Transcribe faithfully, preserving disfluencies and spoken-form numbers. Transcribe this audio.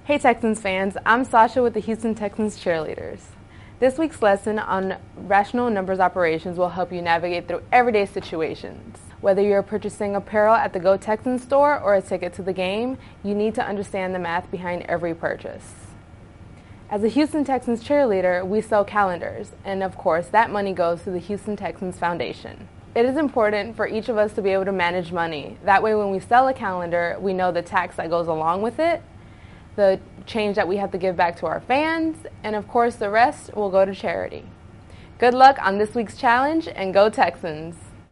Hey Texans fans, I'm Sasha with the Houston Texans Cheerleaders. This week's lesson on rational numbers operations will help you navigate through everyday situations. Whether you're purchasing apparel at the Go Texans store or a ticket to the game, you need to understand the math behind every purchase. As a Houston Texans cheerleader, we sell calendars, and of course that money goes to the Houston Texans Foundation. It is important for each of us to be able to manage money. That way when we sell a calendar, we know the tax that goes along with it, the change that we have to give back to our fans, and of course the rest will go to charity. Good luck on this week's challenge, and go Texans!